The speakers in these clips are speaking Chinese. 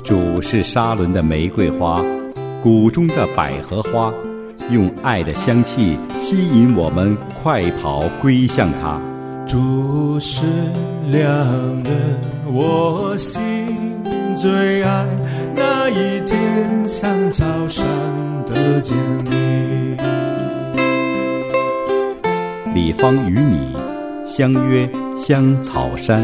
主是沙伦的玫瑰花，谷中的百合花，用爱的香气吸引我们快跑归向他。 主是良人，我心最爱，那一天像早上的见你。 李芳与你相约香草山。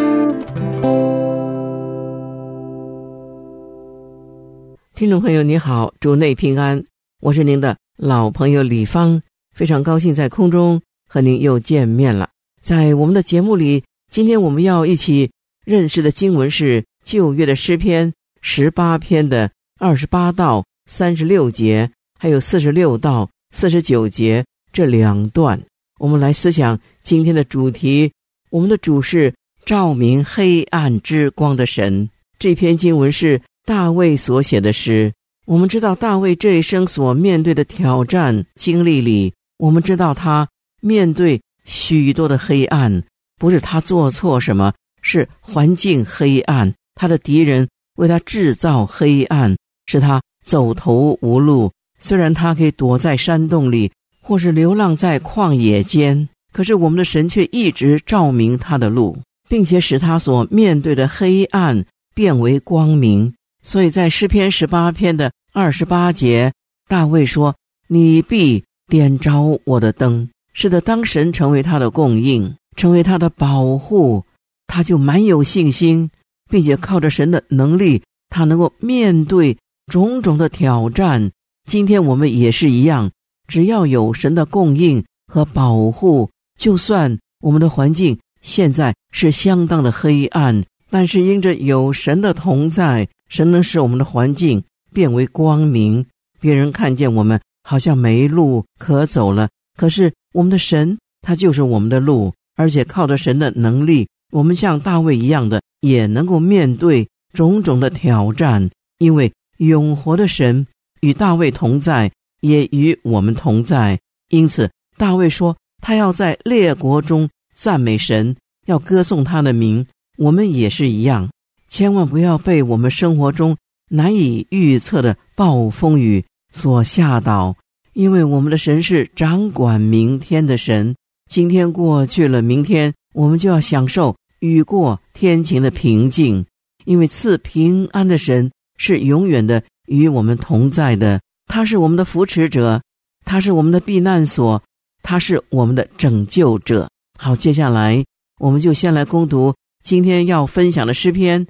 听众朋友你好，主内平安，我是您的老朋友李芳，非常高兴在空中和您又见面了。在我们的节目里，今天我们要一起认识的经文是旧约的诗篇18篇的28到36节，还有46到49节这两段。我们来思想今天的主题，我们的主是照明黑暗之光的神。这篇经文是大卫所写的诗。我们知道大卫这一生所面对的挑战经历里，我们知道他面对许多的黑暗，不是他做错什么，是环境黑暗，他的敌人为他制造黑暗，使他走投无路。虽然他可以躲在山洞里，或是流浪在旷野间，可是我们的神却一直照明他的路，并且使他所面对的黑暗变为光明。所以在诗篇18篇的28节，大卫说，你必点着我的灯。是的，当神成为他的供应，成为他的保护，他就蛮有信心，并且靠着神的能力，他能够面对种种的挑战。今天我们也是一样，只要有神的供应和保护，就算我们的环境现在是相当的黑暗，但是因着有神的同在，神能使我们的环境变为光明。别人看见我们好像没路可走了，可是我们的神他就是我们的路，而且靠着神的能力，我们像大卫一样的也能够面对种种的挑战。因为永活的神与大卫同在，也与我们同在。因此大卫说他要在列国中赞美神，要歌颂他的名。我们也是一样，千万不要被我们生活中难以预测的暴风雨所吓倒，因为我们的神是掌管明天的神。今天过去了，明天我们就要享受雨过天晴的平静，因为赐平安的神是永远的与我们同在的。他是我们的扶持者，他是我们的避难所，他是我们的拯救者。好，接下来我们就先来攻读今天要分享的诗篇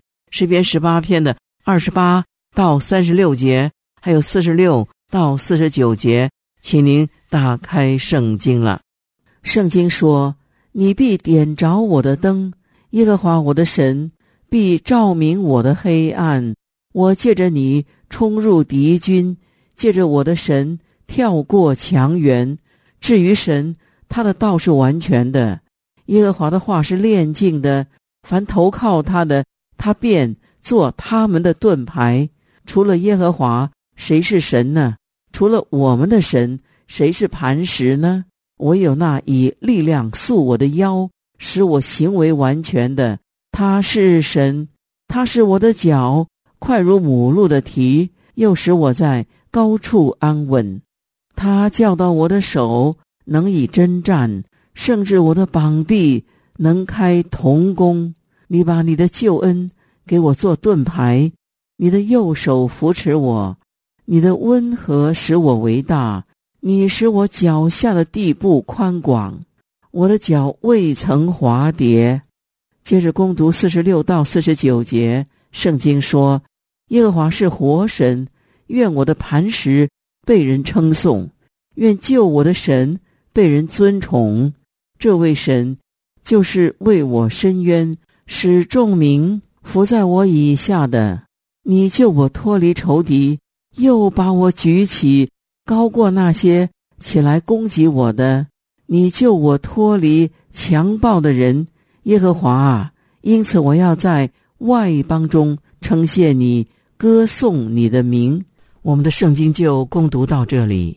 18篇的28到36节，还有46到49节。请您打开圣经了。圣经说，你必点着我的灯，耶和华我的神必照明我的黑暗。我借着你冲入敌军，借着我的神跳过墙垣。至于神，他的道是完全的，耶和华的话是炼净的，凡投靠他的，他便做他们的盾牌。除了耶和华，谁是神呢？除了我们的神，谁是磐石呢？唯有那以力量束我的腰，使我行为完全的，他是神。他是我的脚，快如母鹿的蹄，又使我在高处安稳。他教导我的手能以征战，甚至我的膀臂能开铜弓。你把你的救恩给我做盾牌，你的右手扶持我，你的温和使我为大，你使我脚下的地步宽广，我的脚未曾滑跌。接着攻读46到49节，圣经说，耶和华是活神，愿我的磐石被人称颂，愿救我的神被人尊崇。这位神就是为我伸冤，使众民伏在我以下的。你救我脱离仇敌，又把我举起，高过那些起来攻击我的。你救我脱离强暴的人，耶和华啊，因此我要在外邦中称谢你，歌颂你的名。我们的圣经就攻读到这里。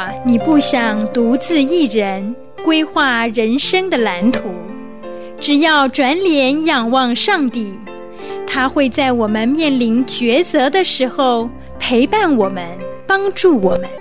你不想独自一人规划人生的蓝图，只要转脸仰望上帝，他会在我们面临抉择的时候陪伴我们，帮助我们。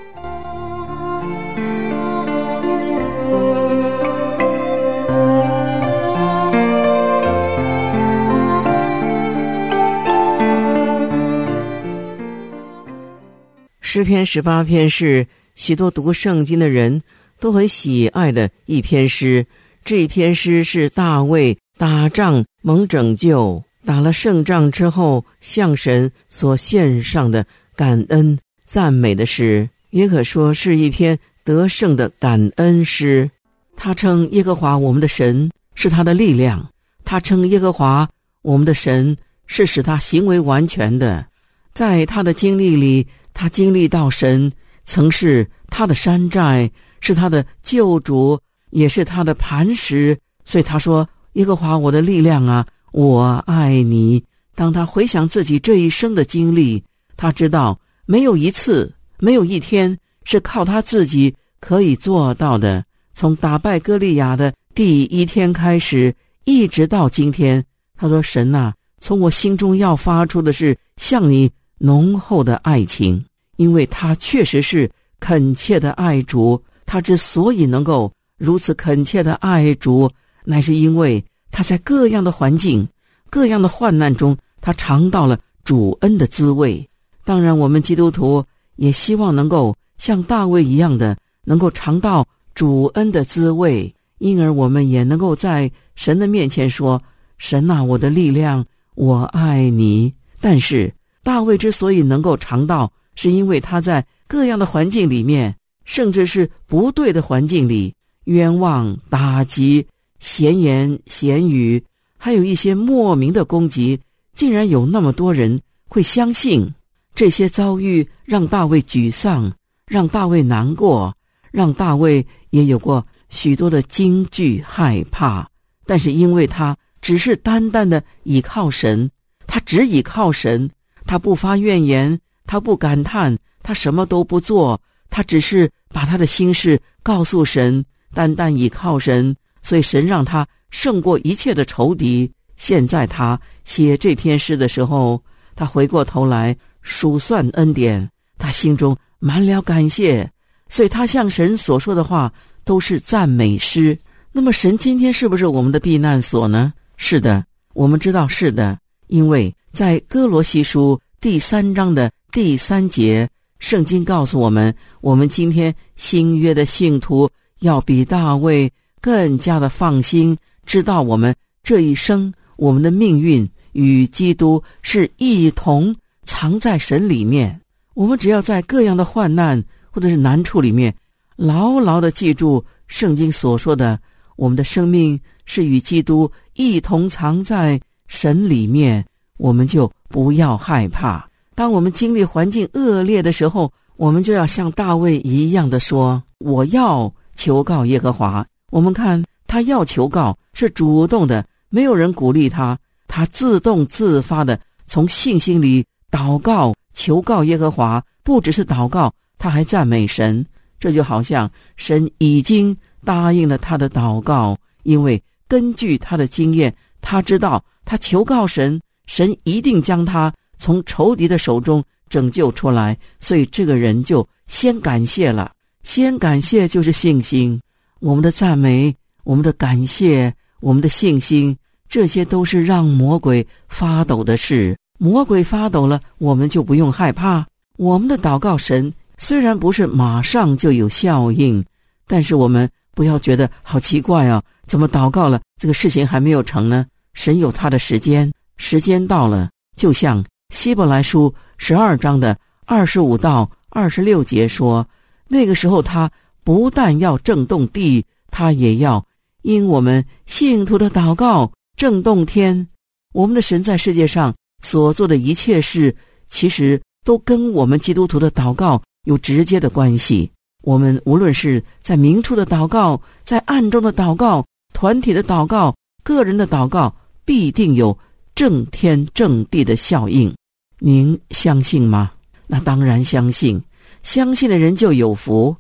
诗篇18篇是许多读圣经的人都很喜爱的一篇诗。这一篇诗是大卫打仗蒙拯救，打了胜仗之后向神所献上的感恩赞美的诗，也可说是一篇得胜的感恩诗。他称耶和华我们的神是他的力量，他称耶和华我们的神是使他行为完全的。在他的经历里，他经历到神曾是他的山寨，是他的救主，也是他的磐石。所以他说，耶和华我的力量啊，我爱你。当他回想自己这一生的经历，他知道没有一次，没有一天是靠他自己可以做到的。从打败歌利亚的第一天开始，一直到今天，他说，神啊，从我心中要发出的是向你浓厚的爱情。因为他确实是恳切的爱主，他之所以能够如此恳切的爱主，乃是因为他在各样的环境、各样的患难中，他尝到了主恩的滋味。当然，我们基督徒也希望能够像大卫一样的，能够尝到主恩的滋味，因而我们也能够在神的面前说，神啊，我的力量，我爱你。但是大卫之所以能够尝到，是因为他在各样的环境里面，甚至是不对的环境里，冤枉、打击、闲言闲语，还有一些莫名的攻击，竟然有那么多人会相信。这些遭遇让大卫沮丧，让大卫难过，让大卫也有过许多的惊惧害怕。但是因为他只是单单的倚靠神，他只倚靠神，他不发怨言，他不感叹，他什么都不做，他只是把他的心事告诉神，单单倚靠神，所以神让他胜过一切的仇敌。现在他写这篇诗的时候，他回过头来数算恩典，他心中满了感谢，所以他向神所说的话都是赞美诗。那么神今天是不是我们的避难所呢？是的，我们知道是的，因为在哥罗西书第3章的第3节，圣经告诉我们，我们今天新约的信徒要比大卫更加的放心，知道我们这一生，我们的命运与基督是一同藏在神里面。我们只要在各样的患难或者是难处里面，牢牢地记住圣经所说的，我们的生命是与基督一同藏在神里面，我们就不要害怕。当我们经历环境恶劣的时候，我们就要像大卫一样的说，我要求告耶和华。我们看他要求告是主动的，没有人鼓励他，他自动自发的从信心里祷告求告耶和华。不只是祷告，他还赞美神。这就好像神已经答应了他的祷告，因为根据他的经验，他知道他求告神，神一定将他从仇敌的手中拯救出来，所以这个人就先感谢了。先感谢就是信心，我们的赞美，我们的感谢，我们的信心，这些都是让魔鬼发抖的事。魔鬼发抖了，我们就不用害怕。我们的祷告神虽然不是马上就有效应，但是我们不要觉得好奇怪啊，怎么祷告了这个事情还没有成呢？神有他的时间，时间到了，就像希伯来书12章的25到26节说，那个时候他不但要震动地，他也要因我们信徒的祷告震动天。我们的神在世界上所做的一切事，其实都跟我们基督徒的祷告有直接的关系。我们无论是在明处的祷告，在暗中的祷告，团体的祷告，个人的祷告，必定有震天震地的效应。您相信吗？那当然相信，相信的人就有福。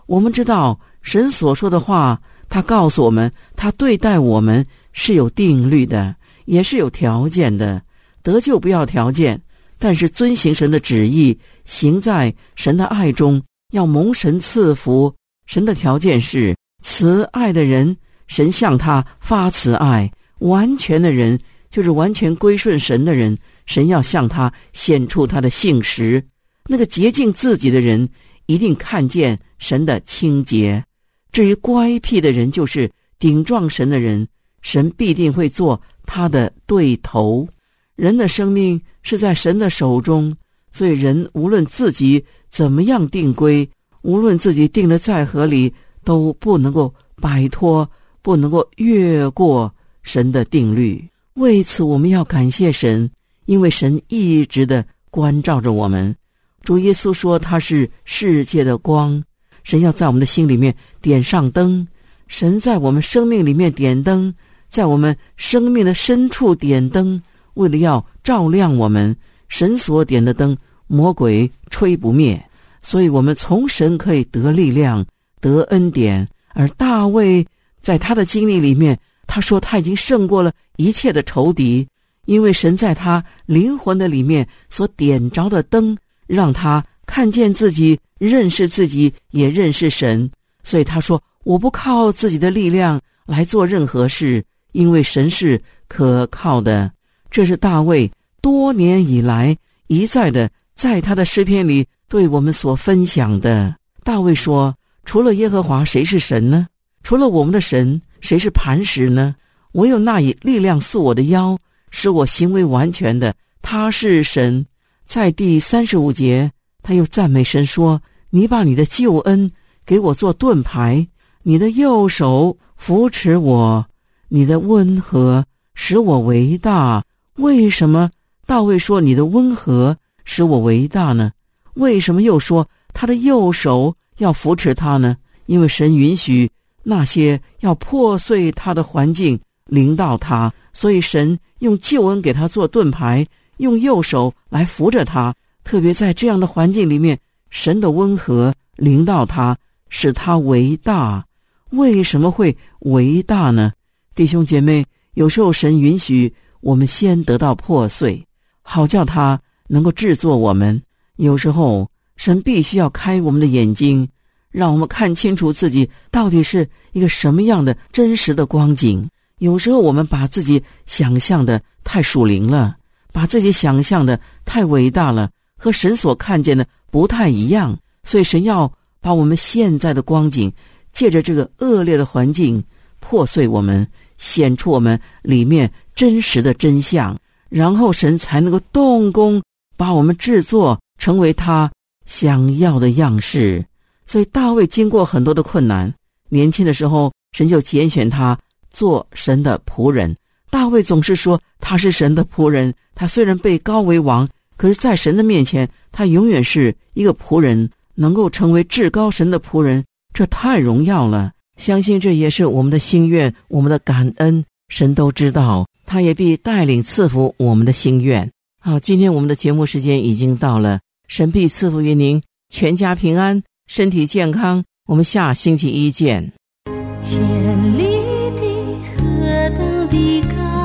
我们知道神所说的话，他告诉我们，他对待我们是有定律的，也是有条件的。得救不要条件，但是遵行神的旨意，行在神的爱中，要蒙神赐福。神的条件是慈爱的人，神向他发慈爱；完全的人，就是完全归顺神的人，神要向他显出他的信实。那个洁净自己的人，一定看见神的清洁。至于乖僻的人，就是顶撞神的人，神必定会做他的对头。人的生命是在神的手中，所以人无论自己怎么样定规，无论自己定得再合理，都不能够摆脱，不能够越过神的定律。为此我们要感谢神，因为神一直的关照着我们。主耶稣说他是世界的光，神要在我们的心里面点上灯，神在我们生命里面点灯，在我们生命的深处点灯，为了要照亮我们。神所点的灯，魔鬼吹不灭，所以我们从神可以得力量，得恩典。而大卫在他的经历里面，他说他已经胜过了一切的仇敌，因为神在他灵魂的里面所点着的灯，让他看见自己，认识自己，也认识神。所以他说，我不靠自己的力量来做任何事，因为神是可靠的。这是大卫多年以来一再的在他的诗篇里对我们所分享的。大卫说，除了耶和华，谁是神呢？除了我们的神，谁是磐石呢？唯有那以力量束我的腰，使我行为完全的，他是神。在第35节，他又赞美神说，你把你的救恩给我做盾牌，你的右手扶持我，你的温和使我为大。为什么大卫说你的温和使我为大呢？为什么又说他的右手要扶持他呢？因为神允许那些要破碎他的环境临到他，所以神用救恩给他做盾牌，用右手来扶着他。特别在这样的环境里面，神的温和临到他，使他为大。为什么会为大呢？弟兄姐妹，有时候神允许我们先得到破碎，好叫他能够制作我们。有时候神必须要开我们的眼睛，让我们看清楚自己到底是一个什么样的真实的光景。有时候我们把自己想象的太属灵了，把自己想象的太伟大了，和神所看见的不太一样。所以神要把我们现在的光景，借着这个恶劣的环境破碎我们，显出我们里面真实的真相，然后神才能够动工，把我们制作成为他想要的样式。所以大卫经过很多的困难，年轻的时候神就拣选他做神的仆人。大卫总是说他是神的仆人，他虽然被膏为王，可是在神的面前他永远是一个仆人，能够成为至高神的仆人，这太荣耀了。相信这也是我们的心愿，我们的感恩，神都知道，他也必带领赐福我们的心愿。好，今天我们的节目时间已经到了，神必赐福于您，全家平安，身体健康。我们下星期一见。 天立地何等的高，